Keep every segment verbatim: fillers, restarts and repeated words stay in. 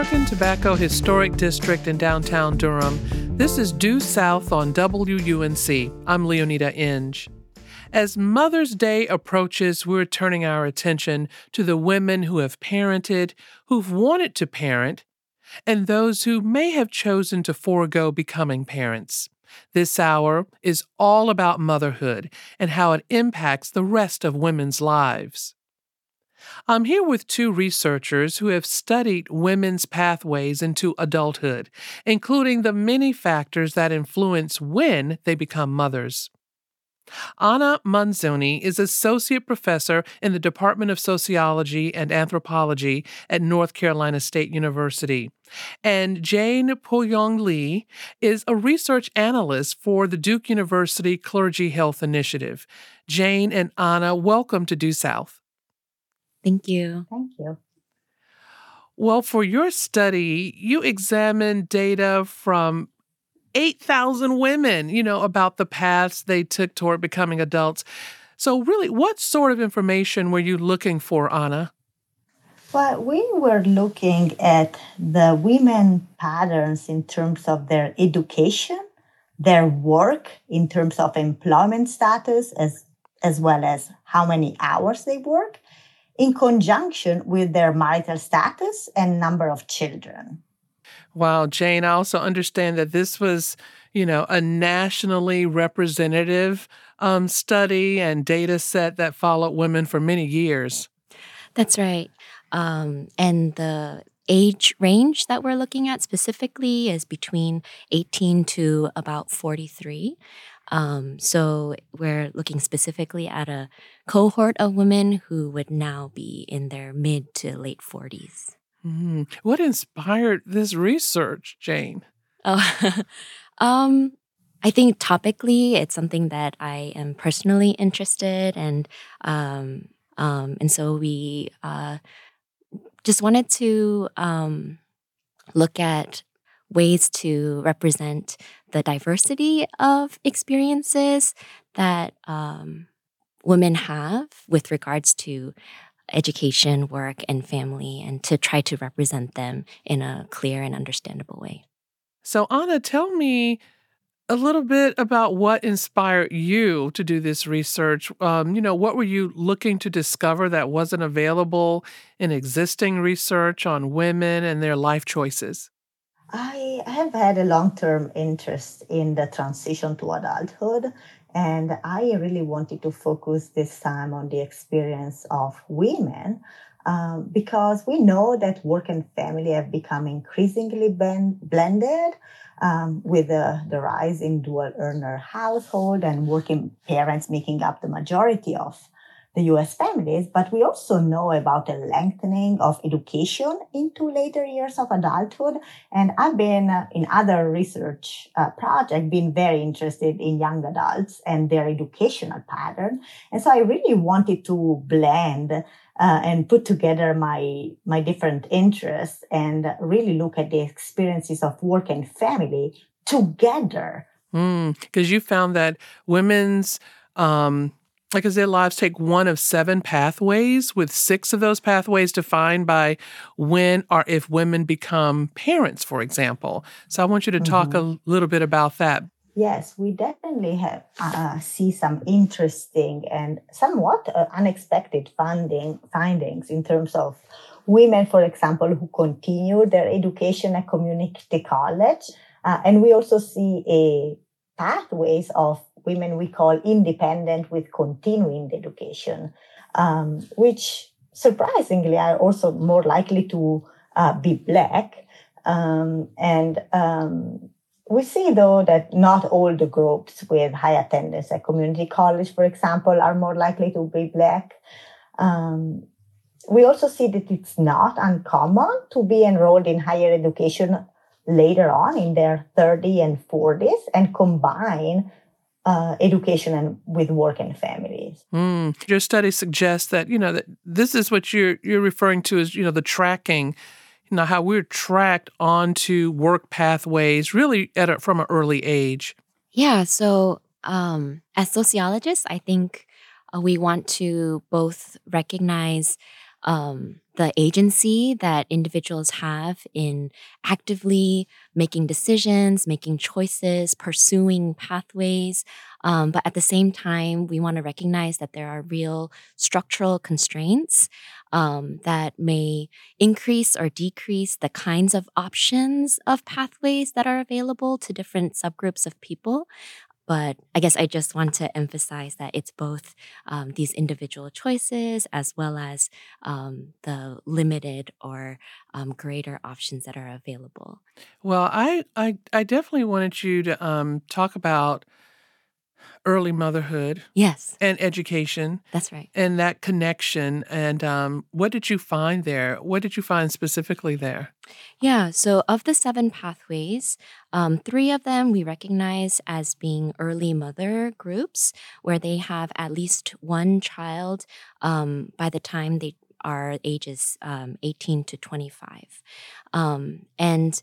American Tobacco Historic District in downtown Durham. This is Due South on W U N C. I'm Leonida Inge. As Mother's Day approaches, we're turning our attention to the women who have parented, who've wanted to parent, and those who may have chosen to forego becoming parents. This hour is all about motherhood and how it impacts the rest of women's lives. I'm here with two researchers who have studied women's pathways into adulthood, including the many factors that influence when they become mothers. Anna Manzoni is Associate Professor in the Department of Sociology and Anthropology at North Carolina State University. And Jane Po-Young Lee is a research analyst for the Duke University Clergy Health Initiative. Jane and Anna, welcome to Due South. Thank you. Thank you. Well, for your study, you examined data from eight thousand women, you know, about the paths they took toward becoming adults. So really, what sort of information were you looking for, Anna? Well, we were looking at the women patterns in terms of their education, their work in terms of employment status, as, as well as how many hours they work, in conjunction with their marital status and number of children. Wow, Jane, I also understand that this was, you know, a nationally representative um, study and data set that followed women for many years. That's right. Um, and the age range that we're looking at specifically is between eighteen to about forty-three. Um, so we're looking specifically at a cohort of women who would now be in their mid to late forties. Mm-hmm. What inspired this research, Jane? Oh, um, I think topically it's something that I am personally interested in, and um, um, and so we uh, just wanted to um, look at ways to represent the diversity of experiences that um, women have with regards to education, work, and family, and to try to represent them in a clear and understandable way. So, Anna, tell me a little bit about what inspired you to do this research. Um, you know, what were you looking to discover that wasn't available in existing research on women and their life choices? I have had a long-term interest in the transition to adulthood, and I really wanted to focus this time on the experience of women um, because we know that work and family have become increasingly ben- blended um, with the, the rise in dual-earner household and working parents making up the majority of the U S families, but we also know about a lengthening of education into later years of adulthood. And I've been uh, in other research uh, projects, been very interested in young adults and their educational pattern. And so I really wanted to blend uh, and put together my, my different interests and really look at the experiences of work and family together. Because mm, you found that women's um Like as their lives take one of seven pathways, with six of those pathways defined by when or if women become parents, for example. So I want you to talk mm-hmm. a little bit about that. Yes, we definitely have uh, see some interesting and somewhat uh, unexpected funding findings in terms of women, for example, who continue their education at community college. Uh, and we also see a pathways of women we call independent with continuing education, um, which surprisingly are also more likely to uh, be Black. Um, and um, we see, though, that not all the groups with high attendance at community college, for example, are more likely to be Black. Um, we also see that it's not uncommon to be enrolled in higher education later on in their thirties and forties and combine uh, education and with work and families. Mm. Your study suggests that, you know, that this is what you're you're referring to as, you know, the tracking, you know, how we're tracked onto work pathways really at a, from an early age. Yeah. So um, as sociologists, I think uh, we want to both recognize um, the agency that individuals have in actively making decisions, making choices, pursuing pathways. Um, but at the same time, we want to recognize that there are real structural constraints um, that may increase or decrease the kinds of options of pathways that are available to different subgroups of people. But I guess I just want to emphasize that it's both um, these individual choices as well as um, the limited or um, greater options that are available. Well, I I, I definitely wanted you to um, talk about early motherhood Yes, and education that's right. and that connection. And um, what did you find there? What did you find specifically there? Yeah, so of the seven pathways, um, three of them we recognize as being early mother groups, where they have at least one child um, by the time they are ages um, eighteen to twenty-five. Um, and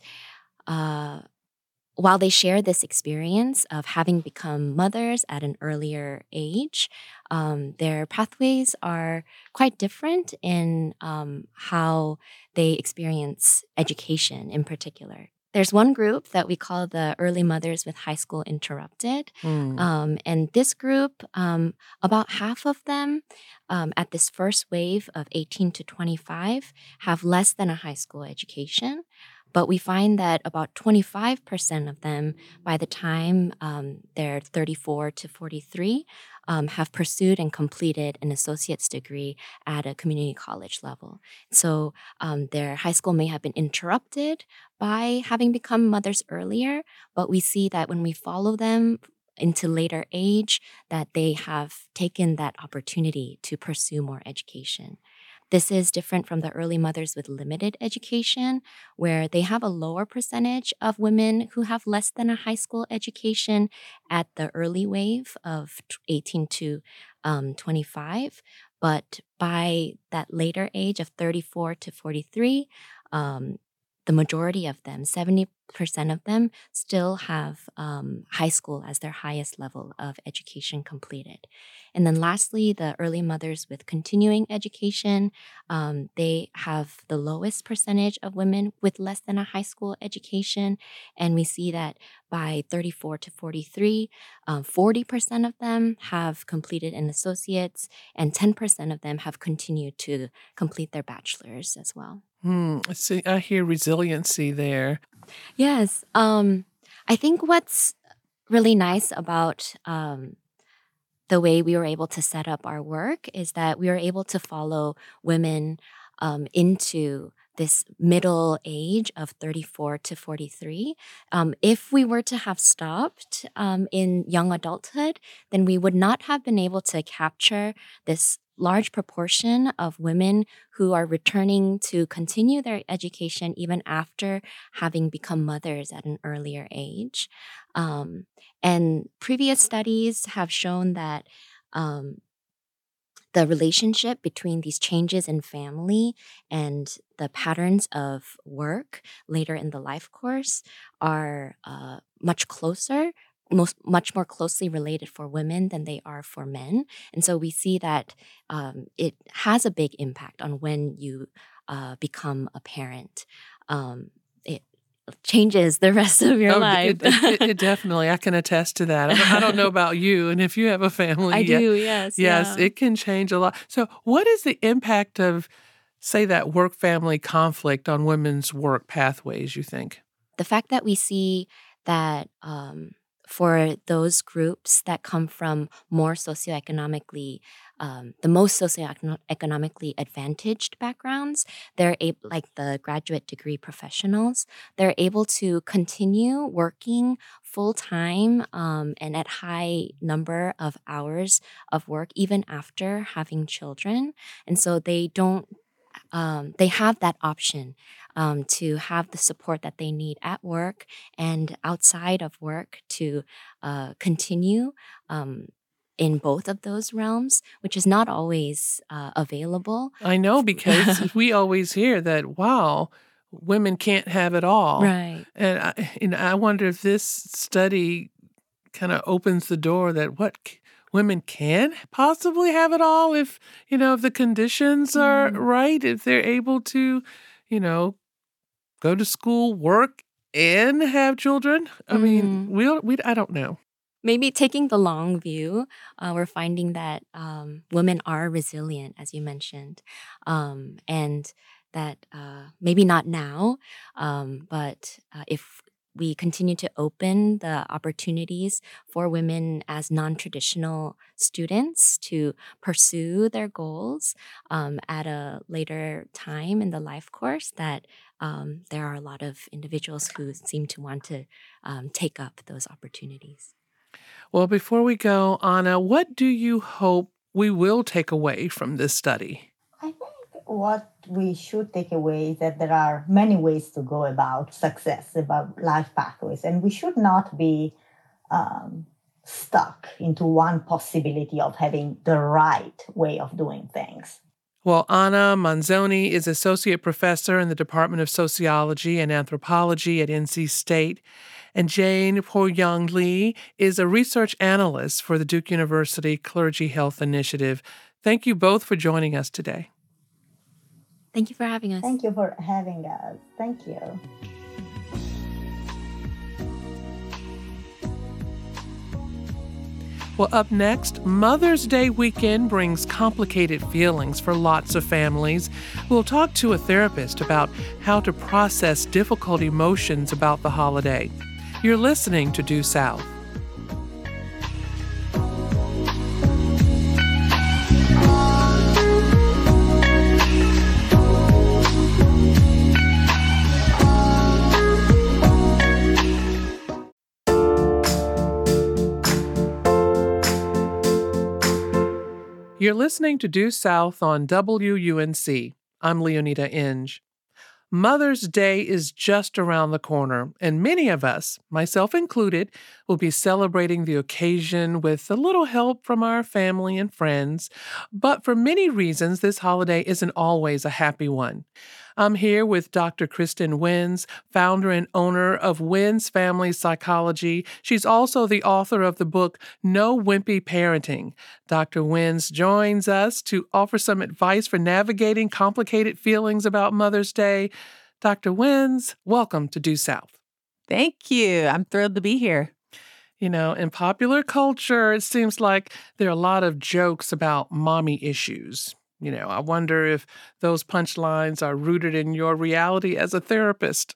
uh, while they share this experience of having become mothers at an earlier age, um, their pathways are quite different in um, how they experience education in particular. There's one group that we call the early mothers with high school interrupted. Mm. Um, and this group, um, about half of them um, at this first wave of eighteen to twenty-five have less than a high school education. But we find that about twenty-five percent of them, by the time um, they're thirty-four to forty-three, um, have pursued and completed an associate's degree at a community college level. So um, their high school may have been interrupted by having become mothers earlier, but we see that when we follow them into later age, that they have taken that opportunity to pursue more education. This is different from the early mothers with limited education, where they have a lower percentage of women who have less than a high school education at the early wave of eighteen to twenty-five. But by that later age of thirty-four to forty-three, um, the majority of them, seventy percent of them, still have um, high school as their highest level of education completed. And then lastly, the early mothers with continuing education, um, they have the lowest percentage of women with less than a high school education. And we see that by thirty-four to forty-three, um, forty percent of them have completed an associate's, and ten percent of them have continued to complete their bachelor's as well. Hmm. See, I hear resiliency there. Yes. Um, I think what's really nice about um, the way we were able to set up our work is that we were able to follow women um, into this middle age of thirty-four to forty-three. Um, if we were to have stopped um, in young adulthood, then we would not have been able to capture this large proportion of women who are returning to continue their education even after having become mothers at an earlier age. Um, and previous studies have shown that um, the relationship between these changes in family and the patterns of work later in the life course are uh, much closer, most much more closely related for women than they are for men. And so we see that um, it has a big impact on when you uh, become a parent. Um, it changes the rest of your Oh, life. it, it, it definitely, I can attest to that. I don't, I don't know about you, and if you have a family, I yeah, do, yes. yes, yeah. it can change a lot. So, what is the impact of, say, that work-family conflict on women's work pathways, you think? The fact that we see that um, for those groups that come from more socioeconomically, um, the most socioeconomically advantaged backgrounds, they're able, like the graduate degree professionals, they're able to continue working full time um, and at high number of hours of work even after having children, and so they don't. Um, they have that option um, to have the support that they need at work and outside of work to uh, continue um, in both of those realms, which is not always uh, available. I know, because we always hear that, wow, women can't have it all. Right. And I, and I wonder if this study kind of opens the door that what women can possibly have it all if, you know, if the conditions are Mm. right, if they're able to, you know, go to school, work, and have children? I mean, Mm. we'll, we I don't know. Maybe taking the long view, uh, we're finding that um, women are resilient, as you mentioned, um, and that uh, maybe not now, um, but uh, if we continue to open the opportunities for women as non-traditional students to pursue their goals um, at a later time in the life course, that um, there are a lot of individuals who seem to want to um, take up those opportunities. Well, before we go, Anna, what do you hope we will take away from this study? I think what we should take away is that there are many ways to go about success, about life pathways, and we should not be um, stuck into one possibility of having the right way of doing things. Well, Anna Manzoni is Associate Professor in the Department of Sociology and Anthropology at N C State, and Jane Po-Young Lee is a Research Analyst for the Duke University Clergy Health Initiative. Thank you both for joining us today. Thank you for having us. Thank you for having us. Thank you. Well, up next, Mother's Day weekend brings complicated feelings for lots of families. We'll talk to a therapist about how to process difficult emotions about the holiday. You're listening to Due South. You're listening to Due South on W U N C. I'm Leonida Inge. Mother's Day is just around the corner, and many of us, myself included, will be celebrating the occasion with a little help from our family and friends. But for many reasons, this holiday isn't always a happy one. I'm here with Doctor Kristen Wenz, founder and owner of Wenz Family Psychology. She's also the author of the book, No Wimpy Parenting. Doctor Wenz joins us to offer some advice for navigating complicated feelings about Mother's Day. Doctor Wenz, welcome to Due South. Thank you. I'm thrilled to be here. You know, in popular culture, it seems like there are a lot of jokes about mommy issues. You know, I wonder if those punchlines are rooted in your reality as a therapist.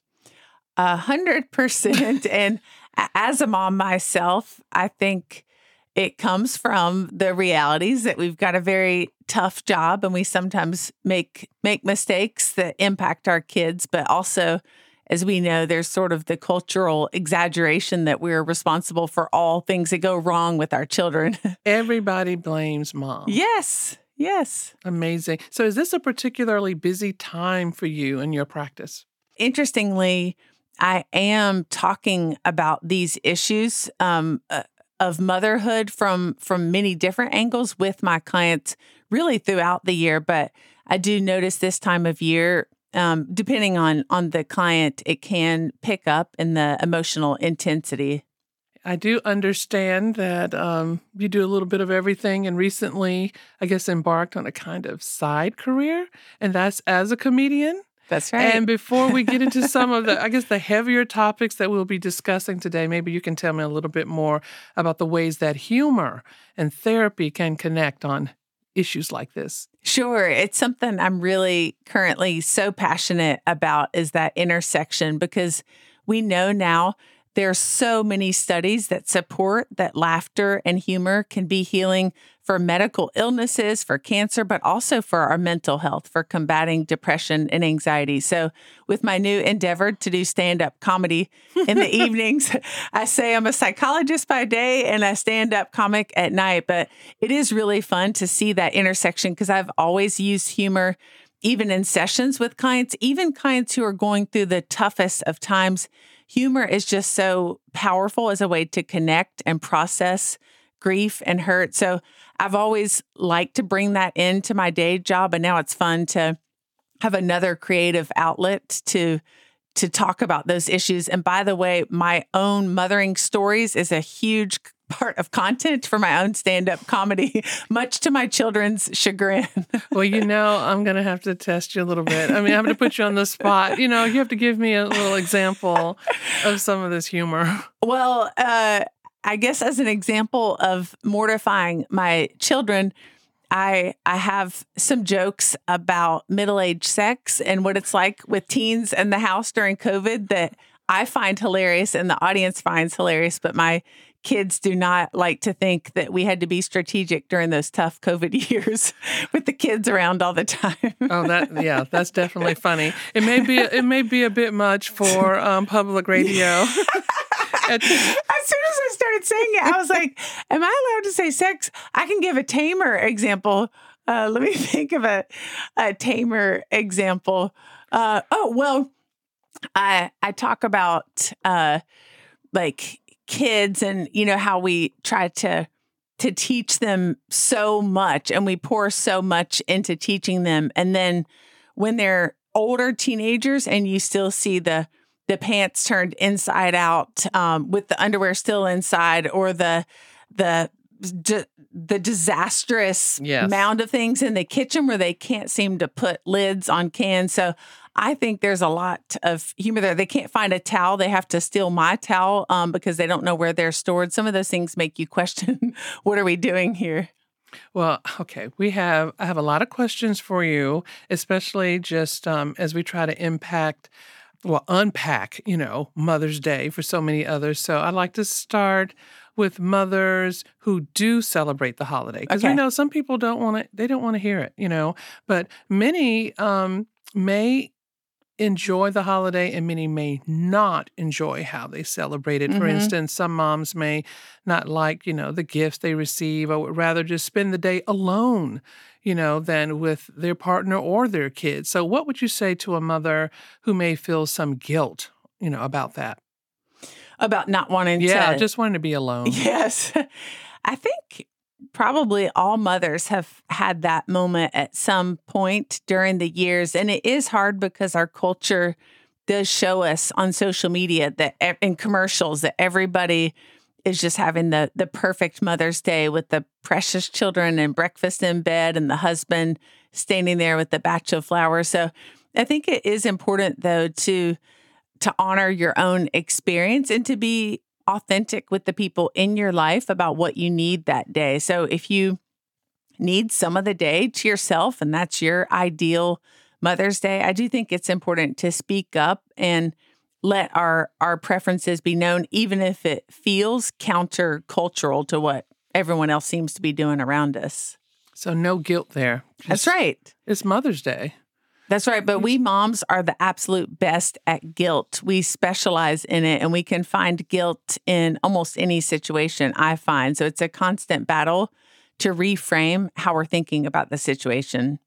A hundred percent. And as a mom myself, I think it comes from the realities that we've got a very tough job and we sometimes make make mistakes that impact our kids. But also, as we know, there's sort of the cultural exaggeration that we're responsible for all things that go wrong with our children. Everybody blames mom. Yes. Yes. Amazing. So is this a particularly busy time for you in your practice? Interestingly, I am talking about these issues um, uh, of motherhood from from many different angles with my clients really throughout the year. But I do notice this time of year, um, depending on on the client, it can pick up in the emotional intensity. I do understand that um, you do a little bit of everything and recently, I guess, embarked on a kind of side career, and that's as a comedian. That's right. And before we get into some of the, I guess, the heavier topics that we'll be discussing today, maybe you can tell me a little bit more about the ways that humor and therapy can connect on issues like this. Sure. It's something I'm really currently so passionate about is that intersection, because we know now there are so many studies that support that laughter and humor can be healing for medical illnesses, for cancer, but also for our mental health, for combating depression and anxiety. So with my new endeavor to do stand-up comedy in the evenings, I say I'm a psychologist by day and a stand-up comic at night. But it is really fun to see that intersection because I've always used humor even in sessions with clients, even clients who are going through the toughest of times. Humor is just so powerful as a way to connect and process grief and hurt. So I've always liked to bring that into my day job. And now it's fun to have another creative outlet to, to talk about those issues. And by the way, my own mothering stories is a huge part of content for my own stand-up comedy, much to my children's chagrin. Well, you know, I'm going to have to test you a little bit. I mean, I'm going to put you on the spot. You know, you have to give me a little example of some of this humor. Well, uh, I guess as an example of mortifying my children, I I have some jokes about middle-aged sex and what it's like with teens in the house during COVID that I find hilarious and the audience finds hilarious, but my kids do not like to think that we had to be strategic during those tough COVID years with the kids around all the time. Oh, that yeah, that's definitely funny. It may be it may be a bit much for um, public radio. As soon as I started saying it, I was like, am I allowed to say sex? I can give a tamer example. Uh, let me think of a, a tamer example. Uh, oh, well, I I talk about uh, like kids and, you know, how we try to to teach them so much and we pour so much into teaching them. And then when they're older teenagers and you still see the the pants turned inside out um, with the underwear still inside, or the the the disastrous yes. mound of things in the kitchen where they can't seem to put lids on cans. So I think there's a lot of humor there. They can't find a towel. They have to steal my towel um, because they don't know where they're stored. Some of those things make you question, what are we doing here? Well, okay, we have I have a lot of questions for you, especially just um, as we try to impact Well, unpack, you know, Mother's Day for so many others. So I'd like to start with mothers who do celebrate the holiday. Because Okay. we know some people don't want to, they don't want to hear it, you know, but many um, may enjoy the holiday and many may not enjoy how they celebrate it. For Mhm. instance, some moms may not like, you know, the gifts they receive or would rather just spend the day alone, you know, than with their partner or their kids. So what would you say to a mother who may feel some guilt, you know, about that? About not wanting Yeah, to. just wanting to be alone. Yes. I think probably all mothers have had that moment at some point during the years. And it is hard because our culture does show us on social media that e- in commercials that everybody is just having the the perfect Mother's Day with the precious children and breakfast in bed and the husband standing there with the batch of flowers. So I think it is important though to to honor your own experience and to be authentic with the people in your life about what you need that day. So if you need some of the day to yourself and that's your ideal Mother's Day, I do think it's important to speak up and let our our preferences be known, even if it feels countercultural to what everyone else seems to be doing around us. So no guilt there. That's Just- right. It's Mother's Day. That's right. But we moms are the absolute best at guilt. We specialize in it and we can find guilt in almost any situation, I find. So it's a constant battle to reframe how we're thinking about the situation.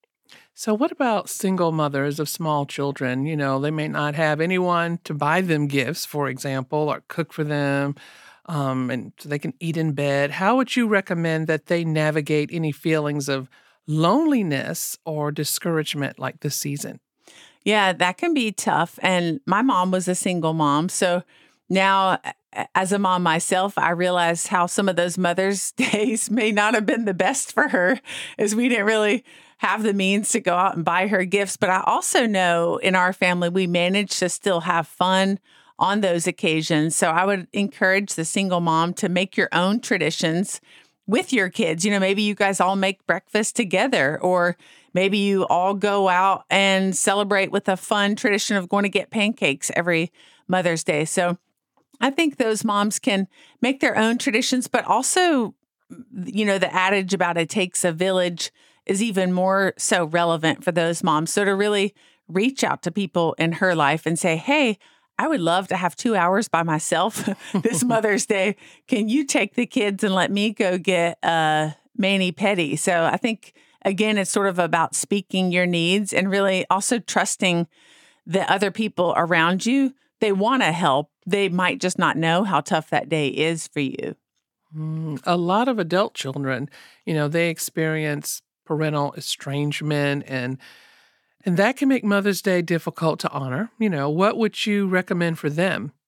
So what about single mothers of small children? You know, they may not have anyone to buy them gifts, for example, or cook for them, um, and so they can eat in bed. How would you recommend that they navigate any feelings of loneliness or discouragement like this season? Yeah, that can be tough. And my mom was a single mom. So now, a- as a mom myself, I realize how some of those Mother's Days may not have been the best for her, as we didn't really have the means to go out and buy her gifts. But I also know in our family, we managed to still have fun on those occasions. So I would encourage the single mom to make your own traditions with your kids. You know, maybe you guys all make breakfast together, or maybe you all go out and celebrate with a fun tradition of going to get pancakes every Mother's Day. So I think those moms can make their own traditions, but also, you know, the adage about it takes a village is even more so relevant for those moms. So to really reach out to people in her life and say, hey, I would love to have two hours by myself this Mother's Day. Can you take the kids and let me go get uh, mani-pedi? So I think, again, it's sort of about speaking your needs and really also trusting the other people around you. They want to help. They might just not know how tough that day is for you. Mm, a lot of adult children, you know, they experience parental estrangement and And that can make Mother's Day difficult to honor. You know, what would you recommend for them?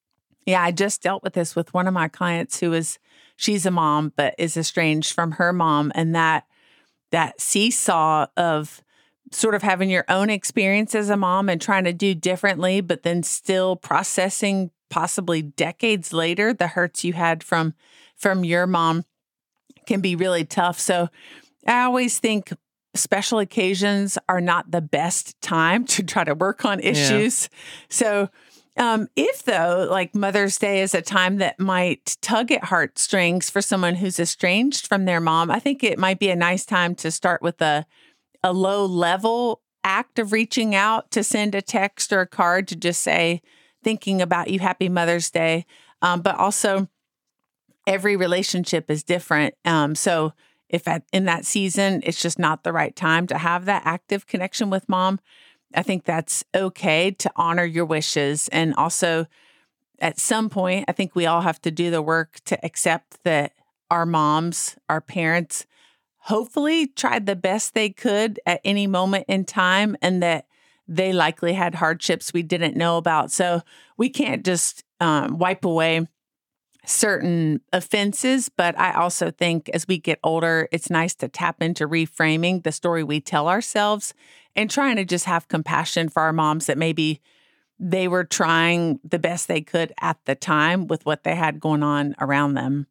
Yeah, I just dealt with this with one of my clients who is, she's a mom, but is estranged from her mom. And that, that seesaw of sort of having your own experience as a mom and trying to do differently, but then still processing possibly decades later the hurts you had from, from your mom can be really tough. So I always think special occasions are not the best time to try to work on issues. Yeah. So Um, if though, like Mother's Day is a time that might tug at heartstrings for someone who's estranged from their mom, I think it might be a nice time to start with a, a low level act of reaching out to send a text or a card to just say, thinking about you, happy Mother's Day. Um, but also every relationship is different. Um, so if at, in that season, it's just not the right time to have that active connection with mom, I think that's okay to honor your wishes. And also at some point, I think we all have to do the work to accept that our moms, our parents, hopefully tried the best they could at any moment in time, and that they likely had hardships we didn't know about. So we can't just um, wipe away certain offenses. But I also think as we get older, it's nice to tap into reframing the story we tell ourselves and trying to just have compassion for our moms that maybe they were trying the best they could at the time with what they had going on around them.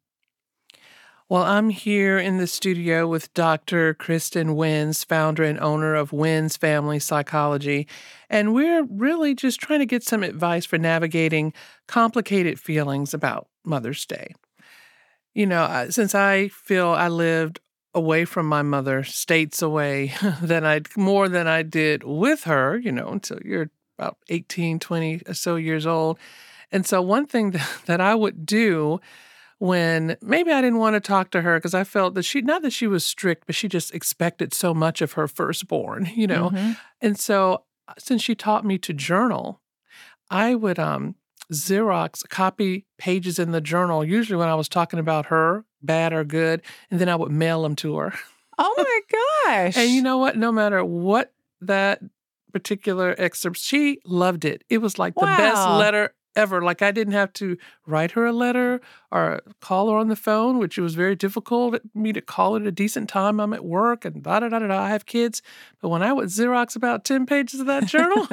Well, I'm here in the studio with Doctor Kristen Wins, founder and owner of Wins Family Psychology, and we're really just trying to get some advice for navigating complicated feelings about Mother's Day. You know, since I feel I lived away from my mother, states away, than I more than I did with her, you know, until you're about eighteen, twenty or so years old. And so one thing that, that I would do when maybe I didn't want to talk to her because I felt that she, not that she was strict, but she just expected so much of her firstborn, you know. Mm-hmm. And so since she taught me to journal, I would um, Xerox copy pages in the journal, usually when I was talking about her, bad or good, and then I would mail them to her. Oh my gosh. And you know what? No matter what that particular excerpt, she loved it. It was like wow. the best letter ever. Like I didn't have to write her a letter or call her on the phone, which it was very difficult for me to call at a decent time. I'm at work and da da da da. I have kids. But when I would Xerox about ten pages of that journal,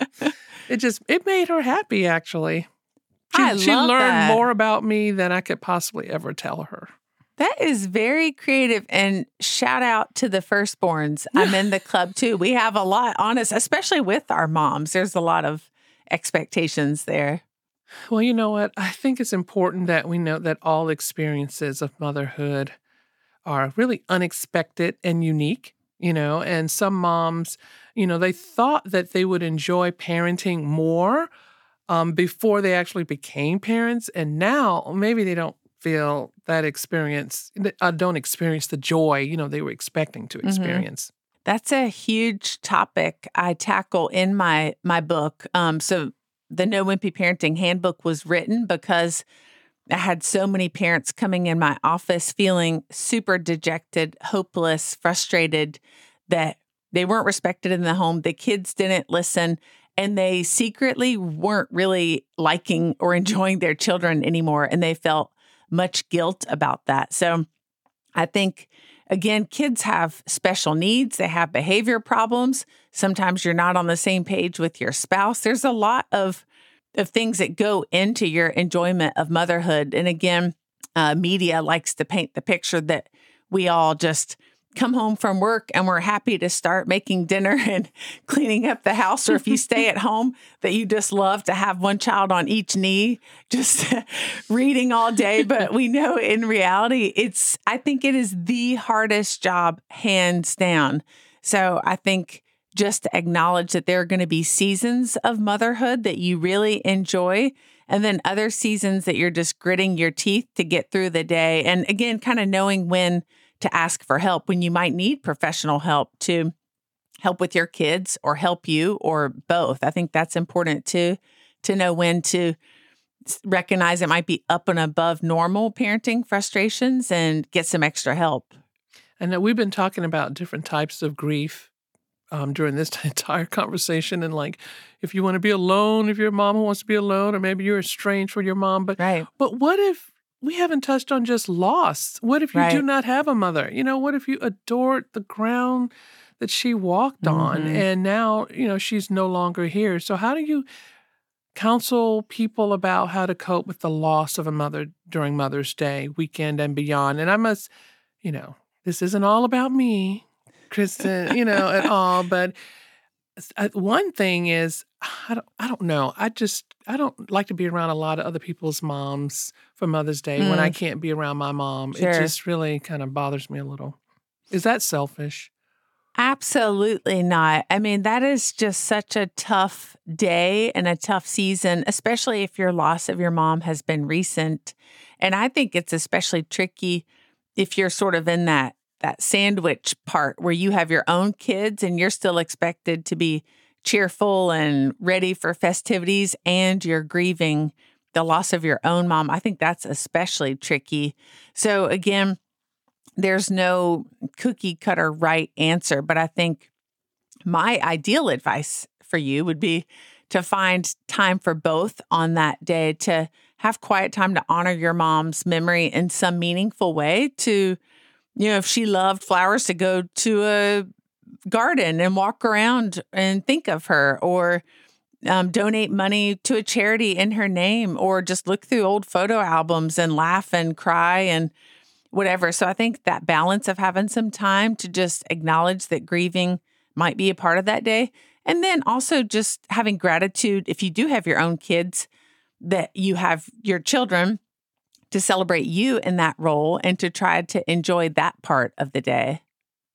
it just, it made her happy, actually. She, I she love learned that. more about me than I could possibly ever tell her. That is very creative, and shout out to the firstborns. I'm in the club too. We have a lot on us, especially with our moms. There's a lot of expectations there. Well, you know what? I think it's important that we know that all experiences of motherhood are really unexpected and unique, you know, and some moms, you know, they thought that they would enjoy parenting more um, before they actually became parents. And now maybe they don't feel that experience, uh, don't experience the joy, you know, they were expecting to experience. Mm-hmm. That's a huge topic I tackle in my, my book. Um, so the No Wimpy Parenting Handbook was written because I had so many parents coming in my office feeling super dejected, hopeless, frustrated that they weren't respected in the home. The kids didn't listen, and they secretly weren't really liking or enjoying their children anymore. And they felt much guilt about that. So I think, again, kids have special needs. They have behavior problems. Sometimes you're not on the same page with your spouse. There's a lot of, of things that go into your enjoyment of motherhood. And again, uh, media likes to paint the picture that we all just come home from work and we're happy to start making dinner and cleaning up the house. Or if you stay at home, that you just love to have one child on each knee, just reading all day. But we know in reality, it's, I think it is the hardest job, hands down. So I think just to acknowledge that there are going to be seasons of motherhood that you really enjoy, and then other seasons that you're just gritting your teeth to get through the day. And again, kind of knowing when to ask for help, when you might need professional help to help with your kids or help you, or both. I think that's important too, to know when to recognize it might be up and above normal parenting frustrations and get some extra help. And we've been talking about different types of grief um, during this entire conversation. And like, if you want to be alone, if you're a mom who wants to be alone, or maybe you're estranged from your mom. But, right. but what if we haven't touched on just loss? What if you right. do not have a mother? You know, what if you adored the ground that she walked mm-hmm. on and now, you know, she's no longer here? So how do you counsel people about how to cope with the loss of a mother during Mother's Day weekend and beyond? And I must, you know, this isn't all about me, Kristen, you know, at all. But one thing is, I don't, I don't know. I just, I don't like to be around a lot of other people's moms for Mother's Day mm. when I can't be around my mom. Sure. It just really kind of bothers me a little. Is that selfish? Absolutely not. I mean, that is just such a tough day and a tough season, especially if your loss of your mom has been recent. And I think it's especially tricky if you're sort of in that that sandwich part where you have your own kids and you're still expected to be cheerful and ready for festivities and you're grieving the loss of your own mom. I think that's especially tricky. So again, there's no cookie cutter right answer, but I think my ideal advice for you would be to find time for both on that day, to have quiet time to honor your mom's memory in some meaningful way, to, you know, if she loved flowers, to go to a garden and walk around and think of her, or um, donate money to a charity in her name, or just look through old photo albums and laugh and cry and whatever. So I think that balance of having some time to just acknowledge that grieving might be a part of that day. And then also just having gratitude, if you do have your own kids, that you have your children to celebrate you in that role and to try to enjoy that part of the day.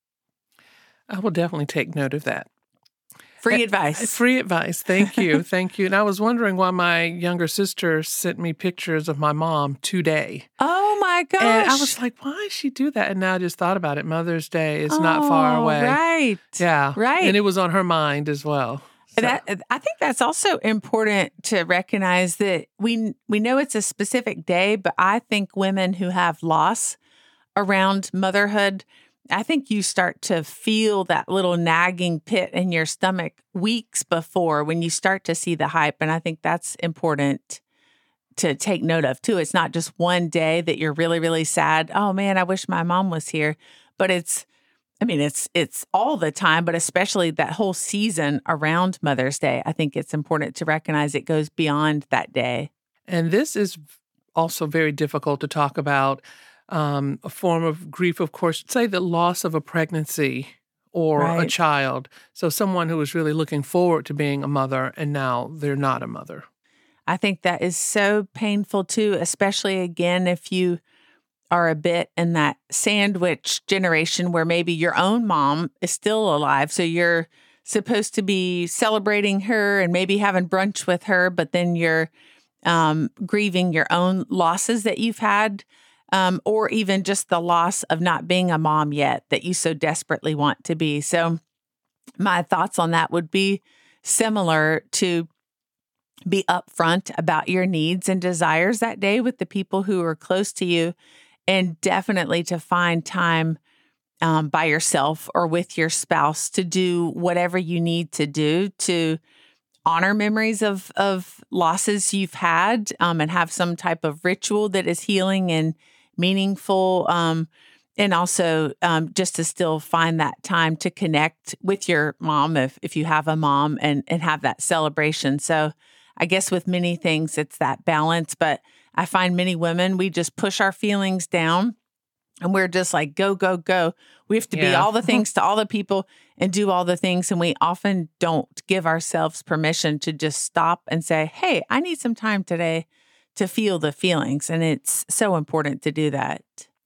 I will definitely take note of that. Free uh, advice. Free advice. Thank you. Thank you. And I was wondering why my younger sister sent me pictures of my mom today. Oh, my gosh. And I was like, why did she do that? And now I just thought about it. Mother's Day is oh, not far away. Right. Yeah. Right. And it was on her mind as well. So. That, I think that's also important to recognize that we we know it's a specific day, but I think women who have loss around motherhood, I think you start to feel that little nagging pit in your stomach weeks before when you start to see the hype. And I think that's important to take note of too. It's not just one day that you're really, really sad. Oh man, I wish my mom was here. But it's, I mean, it's it's all the time, but especially that whole season around Mother's Day. I think it's important to recognize it goes beyond that day. And this is also very difficult to talk about. Um, a form of grief, of course, say the loss of a pregnancy or right. a child. So someone who was really looking forward to being a mother and now they're not a mother. I think that is so painful too, especially again, if you are a bit in that sandwich generation where maybe your own mom is still alive. So you're supposed to be celebrating her and maybe having brunch with her, but then you're um, grieving your own losses that you've had. Um, or even just the loss of not being a mom yet that you so desperately want to be. So my thoughts on that would be similar to be upfront about your needs and desires that day with the people who are close to you, and definitely to find time um, by yourself or with your spouse to do whatever you need to do to honor memories of, of losses you've had um, and have some type of ritual that is healing and meaningful, um, and also um, just to still find that time to connect with your mom if if you have a mom and and have that celebration. So I guess with many things, it's that balance. But I find many women, we just push our feelings down and we're just like, go, go, go. We have to yeah. be all the things to all the people and do all the things. And we often don't give ourselves permission to just stop and say, hey, I need some time today to feel the feelings. And it's so important to do that.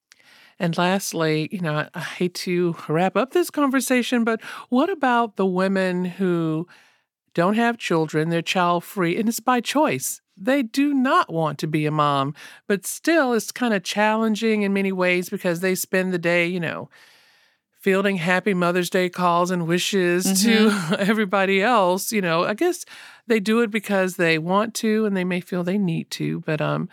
And lastly, you know, I hate to wrap up this conversation, but what about the women who don't have children, they're child-free, and it's by choice? They do not want to be a mom, but still it's kind of challenging in many ways because they spend the day, you know, fielding happy Mother's Day calls and wishes mm-hmm. to everybody else. You know, I guess they do it because they want to and they may feel they need to. But um,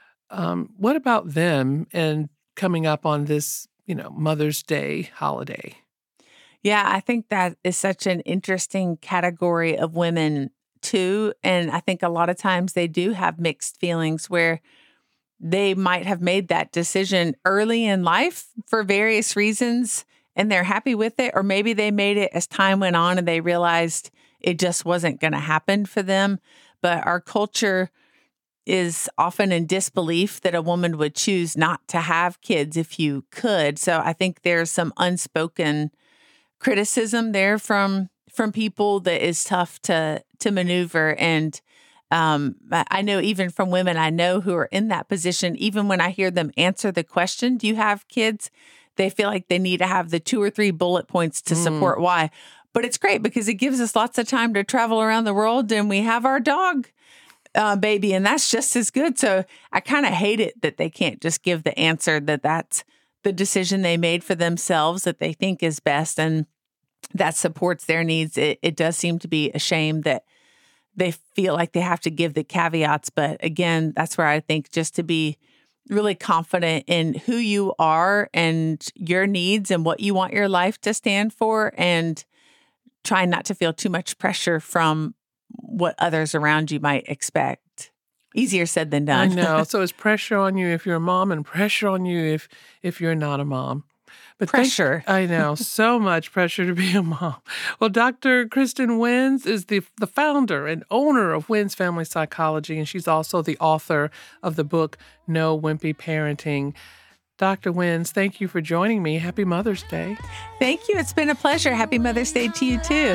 um, what about them and coming up on this, you know, Mother's Day holiday? Yeah, I think that is such an interesting category of women too. And I think a lot of times they do have mixed feelings where they might have made that decision early in life for various reasons and they're happy with it. Or maybe they made it as time went on and they realized it just wasn't going to happen for them. But our culture is often in disbelief that a woman would choose not to have kids if you could. So I think there's some unspoken criticism there from from people that is tough to to maneuver. And um, I know even from women I know who are in that position, even when I hear them answer the question, do you have kids? They feel like they need to have the two or three bullet points to mm. support why. But it's great because it gives us lots of time to travel around the world and we have our dog uh, baby, and that's just as good. So I kind of hate it that they can't just give the answer that that's the decision they made for themselves that they think is best and that supports their needs. It, it does seem to be a shame that they feel like they have to give the caveats. But again, that's where I think just to be really confident in who you are and your needs and what you want your life to stand for, and try not to feel too much pressure from what others around you might expect. Easier said than done. I know. So it's pressure on you if you're a mom and pressure on you if if you're not a mom. But pressure. Thank, I know. So much pressure to be a mom. Well, Doctor Kristen Wenz is the, the founder and owner of Wenz Family Psychology, and she's also the author of the book, No Wimpy Parenting. Doctor Wenz, thank you for joining me. Happy Mother's Day. Thank you. It's been a pleasure. Happy Mother's Day to you, too.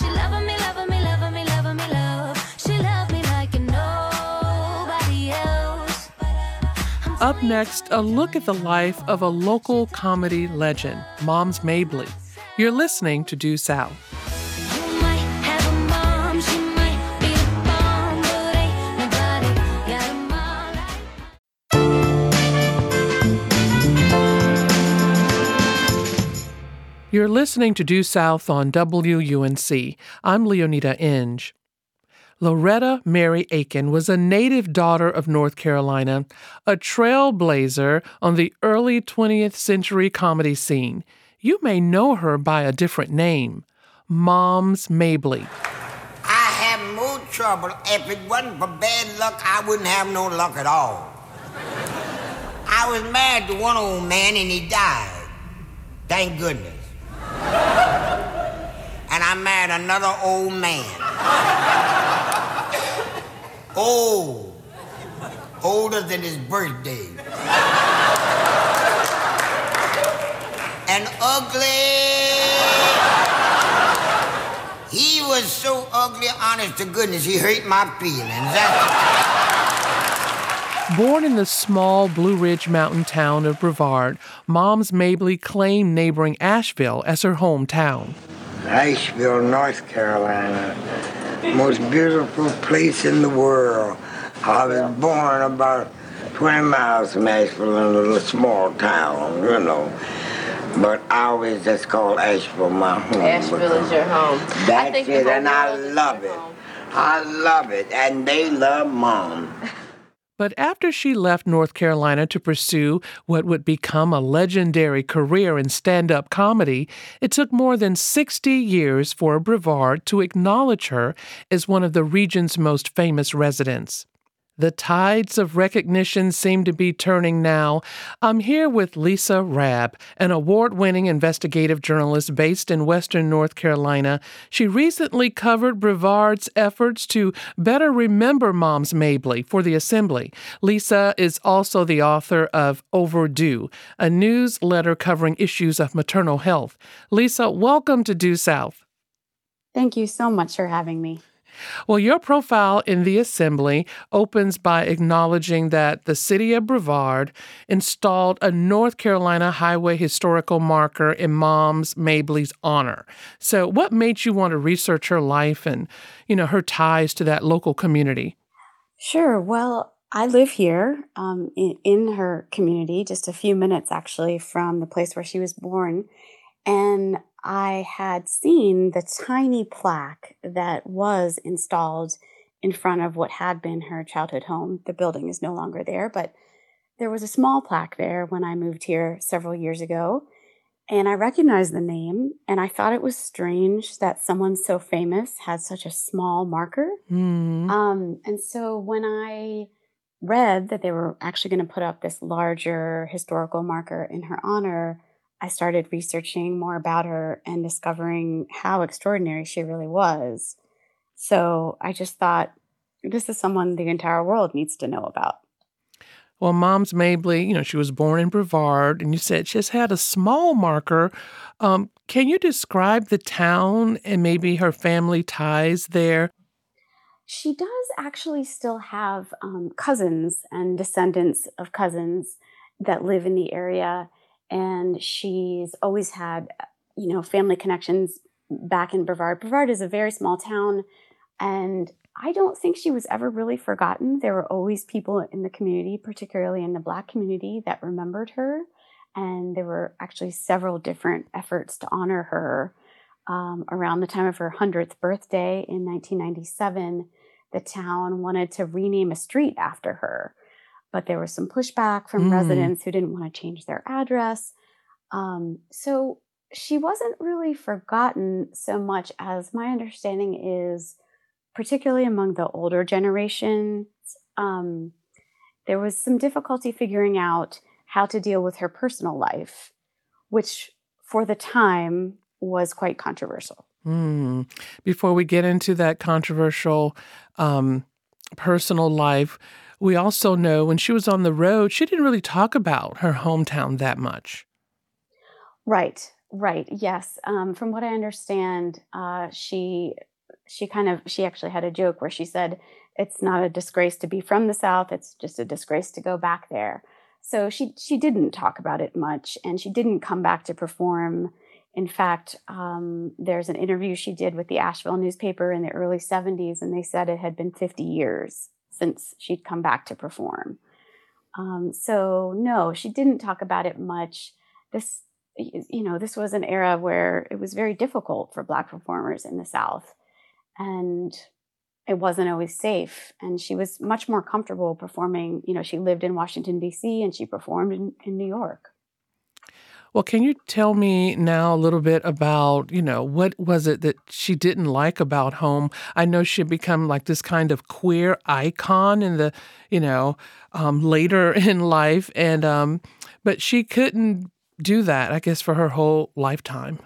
Up next, a look at the life of a local comedy legend, Moms Mabley. You're listening to Due South. You're listening to Due South on W U N C. I'm Leonida Inge. Loretta Mary Aiken was a native daughter of North Carolina, a trailblazer on the early twentieth century comedy scene. You may know her by a different name, Moms Mabley. I have more trouble. If it wasn't for bad luck, I wouldn't have no luck at all. I was married to one old man and he died. Thank goodness. And I married another old man. Old. Older than his birthday. And ugly. He was so ugly, honest to goodness, he hurt my feelings. That's... Born in the small Blue Ridge mountain town of Brevard, Moms Mabley claimed neighboring Asheville as her hometown. Asheville, North Carolina. Most beautiful place in the world. I was born about twenty miles from Asheville in a little small town, you know. But I always just call Asheville my home. Asheville is your home. That's it, and I love it. Home. I love it, and they love Mom. But after she left North Carolina to pursue what would become a legendary career in stand-up comedy, it took more than sixty years for Brevard to acknowledge her as one of the region's most famous residents. The tides of recognition seem to be turning now. I'm here with Lisa Rabb, an award-winning investigative journalist based in Western North Carolina. She recently covered Brevard's efforts to better remember Moms Mabley for the Assembly. Lisa is also the author of Overdue, a newsletter covering issues of maternal health. Lisa, welcome to Due South. Thank you so much for having me. Well, your profile in the Assembly opens by acknowledging that the city of Brevard installed a North Carolina highway historical marker in Moms Mabley's honor. So what made you want to research her life and, you know, her ties to that local community? Sure. Well, I live here um, in, in her community, just a few minutes actually from the place where she was born. And I had seen the tiny plaque that was installed in front of what had been her childhood home. The building is no longer there, but there was a small plaque there when I moved here several years ago. And I recognized the name, and I thought it was strange that someone so famous had such a small marker. Mm. Um, and so when I read that they were actually going to put up this larger historical marker in her honor, I started researching more about her and discovering how extraordinary she really was. So I just thought, this is someone the entire world needs to know about. Well, Moms Mabley, you know, she was born in Brevard, and you said she just had a small marker. Um, can you describe the town and maybe her family ties there? She does actually still have um, cousins and descendants of cousins that live in the area. And she's always had, you know, family connections back in Brevard. Brevard is a very small town, and I don't think she was ever really forgotten. There were always people in the community, particularly in the Black community, that remembered her. And there were actually several different efforts to honor her. Um, around the time of her hundredth birthday in nineteen ninety-seven, the town wanted to rename a street after her. But there was some pushback from Mm. residents who didn't want to change their address. Um, so she wasn't really forgotten so much as my understanding is, particularly among the older generations, um, there was some difficulty figuring out how to deal with her personal life, which for the time was quite controversial. Mm. Before we get into that controversial um, personal life, we also know when she was on the road, she didn't really talk about her hometown that much. Right, right, yes. Um, from what I understand, uh, she she kind of she actually had a joke where she said, "It's not a disgrace to be from the South; it's just a disgrace to go back there." So she she didn't talk about it much, and she didn't come back to perform. In fact, um, there's an interview she did with the Asheville newspaper in the early seventies, and they said it had been fifty years since she'd come back to perform. Um, so no, she didn't talk about it much. This, you know, this was an era where it was very difficult for Black performers in the South, and it wasn't always safe. And she was much more comfortable performing. You know, she lived in Washington, D C, and she performed in, in New York. Well, can you tell me now a little bit about, you know, what was it that she didn't like about home? I know she had become like this kind of queer icon in the, you know, um, later in life, and um, but she couldn't do that, I guess, for her whole lifetime.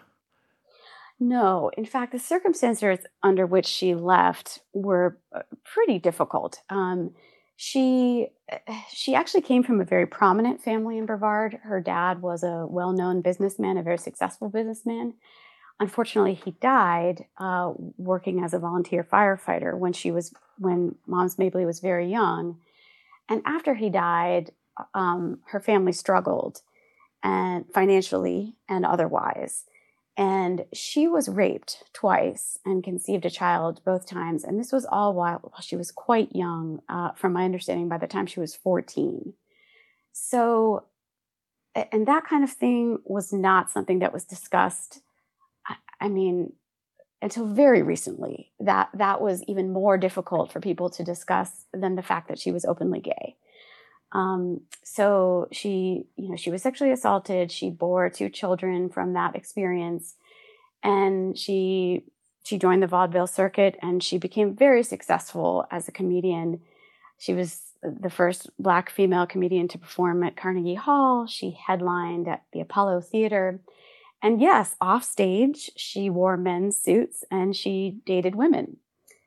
No, in fact, the circumstances under which she left were uh, pretty difficult. Um, she she actually came from a very prominent family in Brevard. Her dad was a well-known businessman, a very successful businessman. Unfortunately, he died uh, working as a volunteer firefighter when she was when Moms Mabley was very young. And after he died, um, her family struggled, and financially and otherwise. And she was raped twice and conceived a child both times. And this was all while, while she was quite young, uh, from my understanding, by the time she was fourteen. So, and that kind of thing was not something that was discussed. I, I mean, until very recently, that that was even more difficult for people to discuss than the fact that she was openly gay. Um, so she, you know, she was sexually assaulted. She bore two children from that experience, and she she joined the vaudeville circuit, and she became very successful as a comedian. She was the first Black female comedian to perform at Carnegie Hall. She headlined at the Apollo Theater, and yes, off stage, she wore men's suits and she dated women,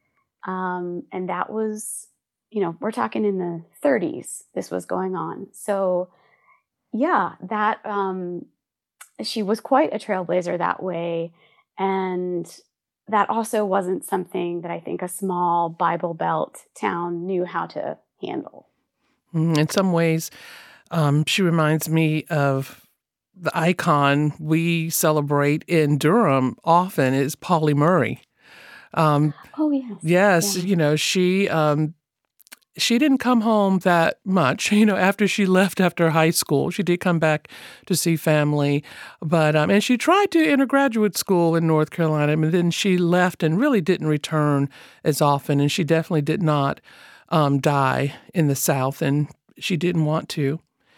um, and that was. You know, we're talking in the thirties, this was going on. So yeah, that, um, she was quite a trailblazer that way. And that also wasn't something that I think a small Bible Belt town knew how to handle. Mm, In some ways, um, she reminds me of the icon we celebrate in Durham often is Pauli Murray. Um, Oh, yes. yes, Yeah. you know, she um, she didn't come home that much, you know, after she left after high school. She did come back to see family, but um, and she tried to enter graduate school in North Carolina, but then she left and really didn't return as often, and she definitely did not um, die in the South, and she didn't want to.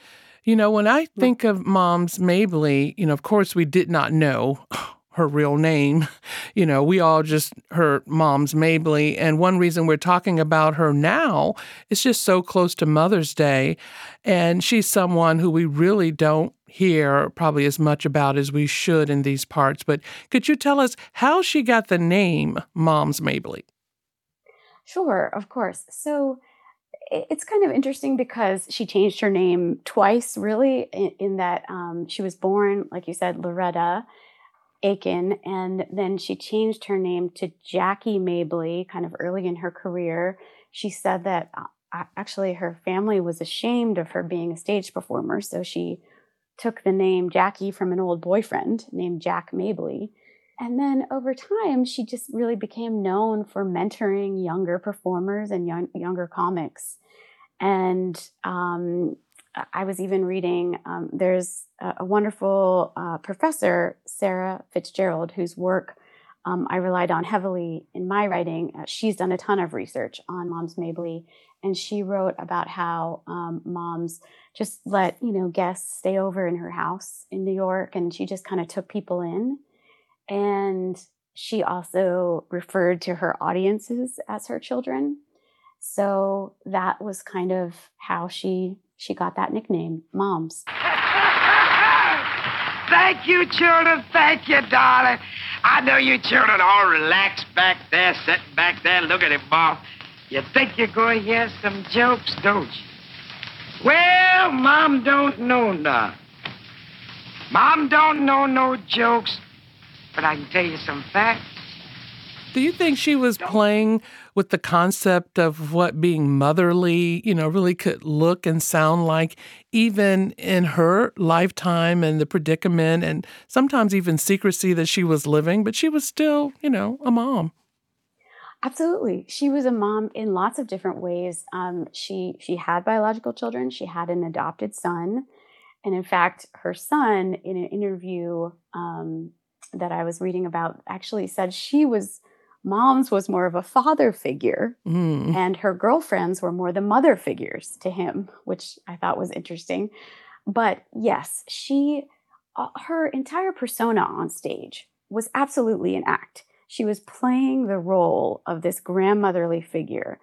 You know, when I think of Moms Mabley, you know, of course, we did not know her real name. You know, we all just heard Moms Mabley. And one reason we're talking about her now is just so close to Mother's Day. And she's someone who we really don't hear probably as much about as we should in these parts. But could you tell us how she got the name Moms Mabley? Sure, of course. So it's kind of interesting because she changed her name twice, really, in, in that um, she was born, like you said, Loretta Aiken, and then she changed her name to Jackie Mabley kind of early in her career. She said that uh, actually her family was ashamed of her being a stage performer, so she took the name Jackie from an old boyfriend named Jack Mabley. And then over time, she just really became known for mentoring younger performers and young, younger comics. And um, I was even reading, um, there's a, a wonderful uh, professor, Sarah Fitzgerald, whose work um, I relied on heavily in my writing. Uh, she's done a ton of research on Moms Mabley, and she wrote about how um, moms just let, you know, guests stay over in her house in New York, and she just kind of took people in. And she also referred to her audiences as her children. So that was kind of how she she got that nickname, Moms. Thank you, children. Thank you, darling. I know you children all relaxed back there, sitting back there, looking at Mom. You think you're going to hear some jokes, don't you? Well, Mom don't know none. Mom don't know no jokes, but I can tell you some facts. Do you think she was playing with the concept of what being motherly, you know, really could look and sound like, even in her lifetime and the predicament and sometimes even secrecy that she was living, but she was still, you know, a mom? Absolutely. She was a mom in lots of different ways. Um, she she had biological children. She had an adopted son. And in fact, her son, in an interview um, that I was reading about, actually said she was, Moms was more of a father figure, mm. and her girlfriends were more the mother figures to him, which I thought was interesting. But yes, she, uh, her entire persona on stage was absolutely an act. She was playing the role of this grandmotherly figure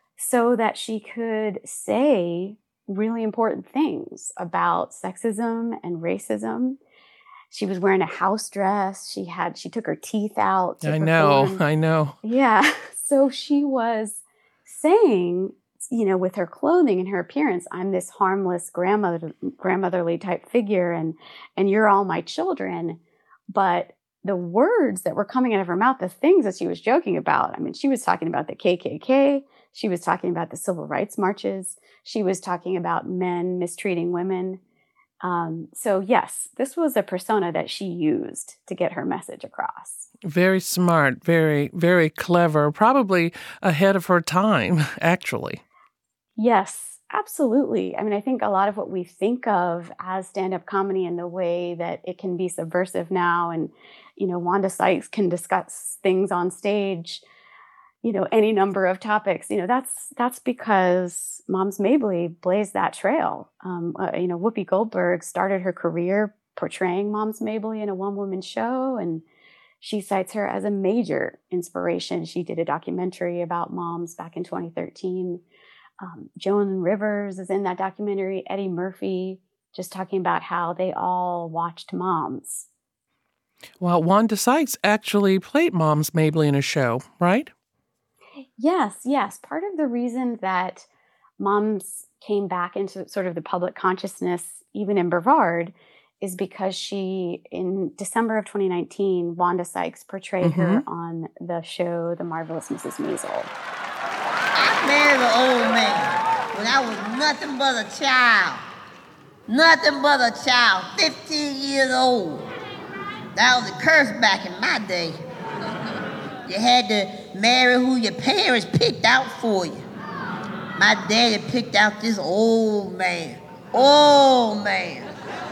so that she could say really important things about sexism and racism. She was wearing a house dress. She had, she took her teeth out. To I know, perform. I know. Yeah. So she was saying, you know, with her clothing and her appearance, I'm this harmless grandmother, grandmotherly type figure, and, and you're all my children. But the words that were coming out of her mouth, the things that she was joking about, I mean, she was talking about the K K K. She was talking about the civil rights marches. She was talking about men mistreating women. Um, so yes, this was a persona that she used to get her message across. Very smart, very, very clever, probably ahead of her time, actually. Yes, absolutely. I mean, I think a lot of what we think of as stand-up comedy and the way that it can be subversive now, and, you know, Wanda Sykes can discuss things on stage, you know, any number of topics, you know, that's that's because Moms Mabley blazed that trail. Um, uh, you know, Whoopi Goldberg started her career portraying Moms Mabley in a one-woman show, and she cites her as a major inspiration. She did a documentary about moms back in twenty thirteen. Um, Joan Rivers is in that documentary. Eddie Murphy, just talking about how they all watched Moms. Well, Wanda Sykes actually played Moms Mabley in a show, right? Yes, yes. Part of the reason that Moms came back into sort of the public consciousness, even in Brevard, is because she, in December of twenty nineteen, Wanda Sykes portrayed mm-hmm. her on the show The Marvelous Missus Maisel. I married an old man when I was nothing but a child. Nothing but a child, fifteen years old. That was a curse back in my day. You had to marry who your parents picked out for you. My daddy picked out this old man. Old man.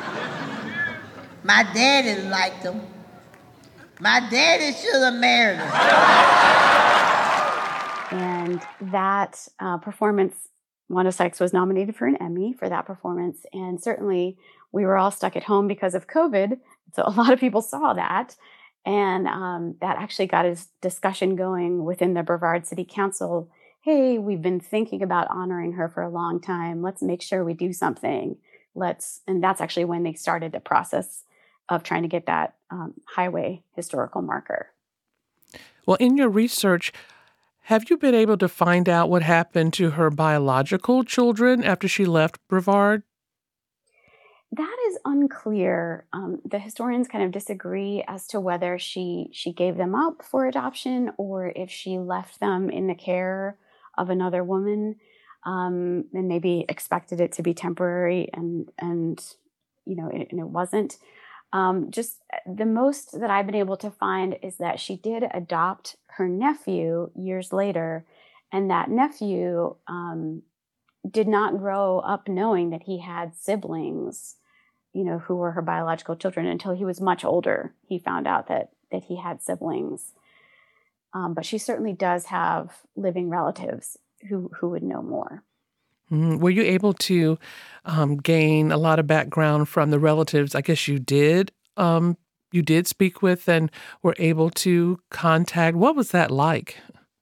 My daddy liked him. My daddy should have married him. And that uh, performance Wanda Sykes was nominated for an Emmy for that performance. And certainly we were all stuck at home because of COVID. So a lot of people saw that. And um, that actually got a discussion going within the Brevard City Council. Hey, we've been thinking about honoring her for a long time. Let's make sure we do something. Let's, and that's actually when they started the process of trying to get that um, highway historical marker. Well, in your research, have you been able to find out what happened to her biological children after she left Brevard? That is unclear. Um, the historians kind of disagree as to whether she she gave them up for adoption or if she left them in the care of another woman, um, and maybe expected it to be temporary, and and you know, it, and it wasn't. Um, just the most that I've been able to find is that she did adopt her nephew years later, and that nephew um, did not grow up knowing that he had siblings, you know, who were her biological children until he was much older. He found out that that he had siblings. Um, but she certainly does have living relatives who, who would know more. Mm, were you able to um, gain a lot of background from the relatives? I guess you did. Um, you did speak with and were able to contact. What was that like?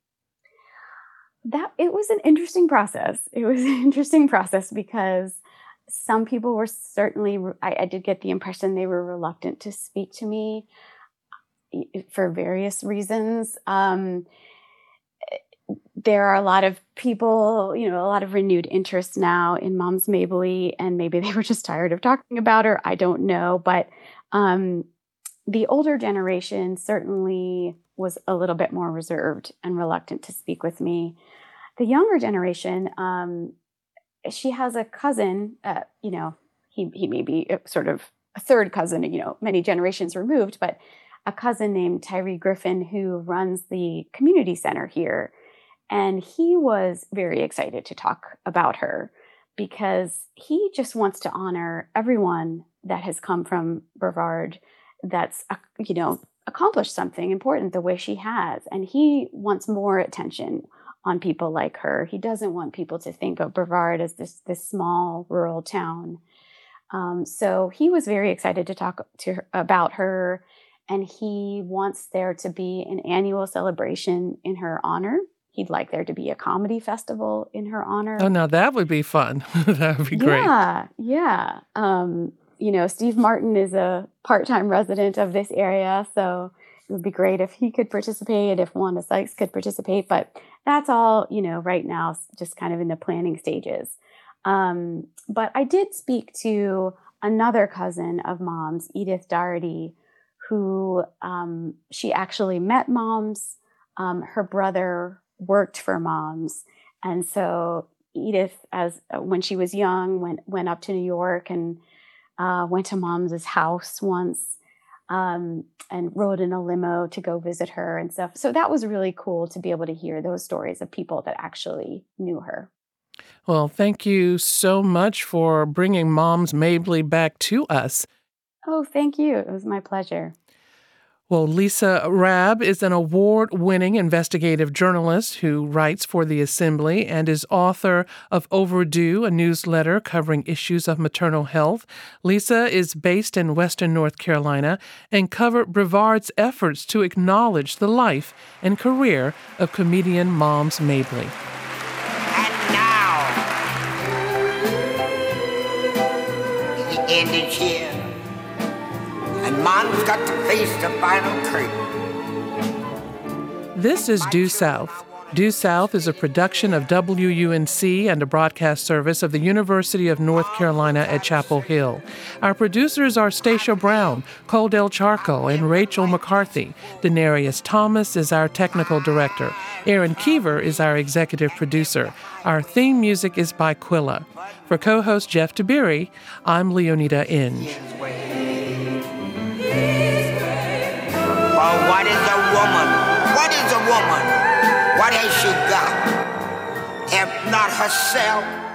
That it was an interesting process. It was an interesting process because some people were certainly, I, I did get the impression they were reluctant to speak to me for various reasons. Um, there are a lot of people, you know, a lot of renewed interest now in Moms Mabley, and maybe they were just tired of talking about her. I don't know. But um, the older generation certainly was a little bit more reserved and reluctant to speak with me. The younger generation, um, she has a cousin, uh, you know, he, he may be sort of a third cousin, you know, many generations removed, but a cousin named Tyree Griffin who runs the community center here. And he was very excited to talk about her because he just wants to honor everyone that has come from Brevard that's, you know, accomplished something important the way she has. And he wants more attention on people like her. He doesn't want people to think of Brevard as this, this small rural town. Um, so he was very excited to talk to her, about her. And he wants there to be an annual celebration in her honor. He'd like there to be a comedy festival in her honor. Oh, now that would be fun. That would be great. Yeah, yeah. Um, you know, Steve Martin is a part-time resident of this area, so it would be great if he could participate, if Wanda Sykes could participate. But that's all, you know, right now, just kind of in the planning stages. Um, but I did speak to another cousin of Mom's, Edith Doherty, who um, she actually met Mom's. Um, her brother worked for Mom's. And so Edith, as uh, when she was young, went went up to New York and uh, went to Mom's house once um, and rode in a limo to go visit her and stuff. So that was really cool to be able to hear those stories of people that actually knew her. Well, thank you so much for bringing Moms Mabley back to us. Oh, thank you. It was my pleasure. Well, Lisa Rabb is an award-winning investigative journalist who writes for The Assembly and is author of Overdue, a newsletter covering issues of maternal health. Lisa is based in Western North Carolina and covered Brevard's efforts to acknowledge the life and career of comedian Moms Mabley. And now, the end is here. And Mom's got to face the final curtain. This is Due South. Due South is a production of W U N C and a broadcast service of the University of North Carolina at Chapel Hill. Our producers are Stacia Brown, Cole Del Charco, and Rachel McCarthy. Denarius Thomas is our technical director. Aaron Keever is our executive producer. Our theme music is by Quilla. For co-host Jeff Tiberi, I'm Leonida Inge. Well, what is a woman? What is a woman? What has she got? If not herself,